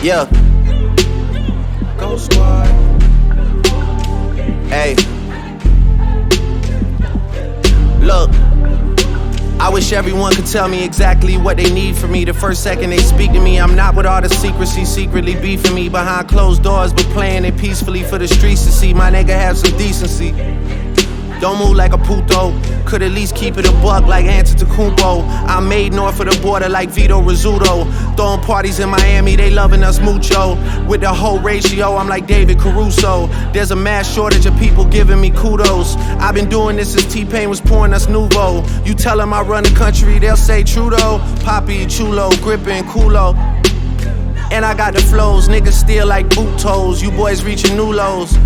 Yeah. Go Squad. Hey. Look. I wish everyone could tell me exactly what they need from me. The first second they speak to me, I'm not with all the secrecy, secretly beefing me behind closed doors, but playing it peacefully for the streets to see. My nigga have some decency. Don't move like a puto. Could at least keep it a buck like Antetokounmpo. I'm made north of the border like Vito Rizzuto. Throwing parties in Miami, they loving us mucho. With the whole ratio, I'm like David Caruso. There's a mass shortage of people giving me kudos. I've been doing this since T-Pain was pouring us Nouveau. You tell them I run the country, they'll say Trudeau. Poppy, Chulo, gripping, culo. And I got the flows, niggas still like boot toes. You boys reaching new lows.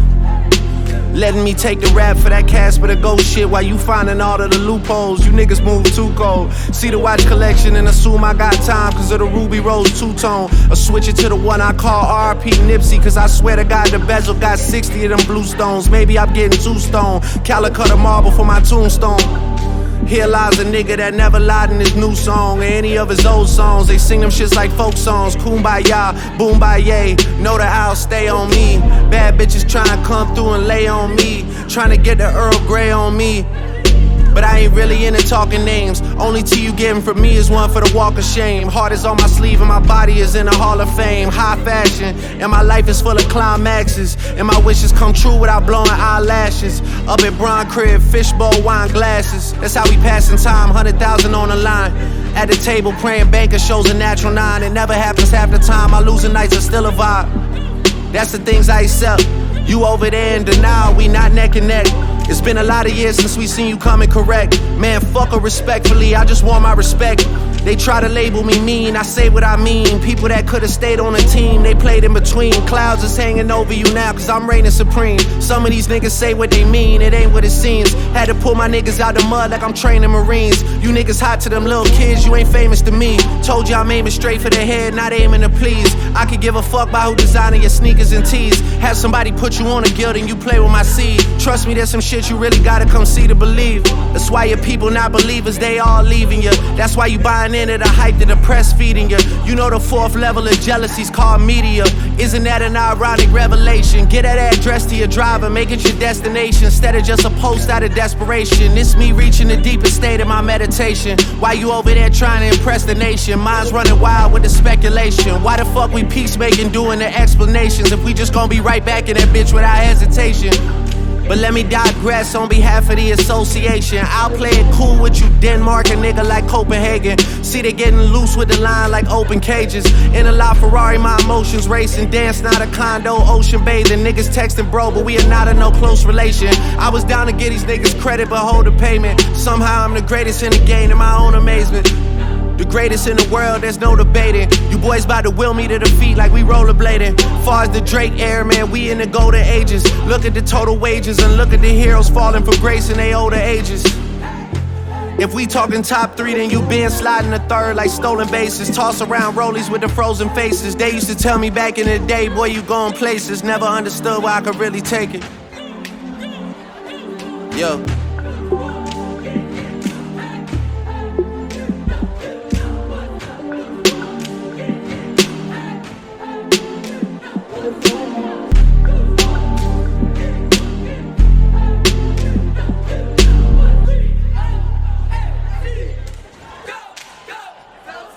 Letting me take the rap for that Casper the Ghost shit while you finding all of the loopholes. You niggas move too cold. See the watch collection and assume I got time cause of the Ruby Rose two-tone. Or switch it to the one I call RP Nipsey cause I swear to God the bezel got 60 of them blue stones. Maybe I'm getting too stoned. Calicut of marble for my tombstone. Here lies a nigga that never lied in his new song or any of his old songs. They sing them shits like folk songs. Kumbaya, boombaye, know that I'll stay on me. Bad bitches trying to come through and lay on me. Trying to get the Earl Grey on me. But I ain't really into talking names. Only tea you getting from me is one for the walk of shame. Heart is on my sleeve and my body is in the Hall of Fame. High fashion, and my life is full of climaxes. And my wishes come true without blowing eyelashes. Up at Bron Crib, fishbowl, wine glasses. That's how we passing time, 100,000 on the line. At the table praying banker shows a natural 9. It never happens half the time, my losing nights are still a vibe. That's the things I accept. You over there in denial, we not neck and neck. It's been a lot of years since we seen you coming correct. Man, fuck her respectfully, I just want my respect. They try to label me mean, I say what I mean. People that could've stayed on the team, they played in between. Clouds is hanging over you now cause I'm reigning supreme. Some of these niggas say what they mean, it ain't what it seems. Had to pull my niggas out the mud like I'm training Marines. You niggas hot to them little kids, you ain't famous to me. Told you I'm aiming straight for the head, not aiming to please. I could give a fuck about who designing your sneakers and tees. Have somebody put you on a guild and you play with my seed. Trust me, there's some shit you really gotta come see to believe. That's why your people not believers, they all leaving you. That's why you buying into the hype that the press feeding you. You know the fourth level of jealousy's called media. Isn't that an ironic revelation? Get that address to your driver, make it your destination instead of just a post out of desperation. It's me reaching the deepest state of my meditation. Why you over there trying to impress the nation? Mine's running wild with the speculation. Why the fuck we peacemaking doing the explanations if we just gonna be right back in that bitch without hesitation? But let me digress on behalf of the association. I'll play it cool with you, Denmark, a nigga like Copenhagen. See they getting loose with the line like open cages. In a La Ferrari, my emotions racing. Dance, not a condo, ocean bathing. Niggas texting bro, but we are not in no close relation. I was down to get these niggas credit, but hold the payment. Somehow I'm the greatest in the game, in my own amazement. The greatest in the world, there's no debating. You boys about to will me to defeat like we rollerblading. Far as the Drake era, man, we in the golden ages. Look at the total wages and look at the heroes falling for grace in their older ages. If we talking top 3, then you been sliding the third like stolen bases. Toss around rollies with the frozen faces. They used to tell me back in the day, boy, you going places. Never understood why I could really take it. Yo.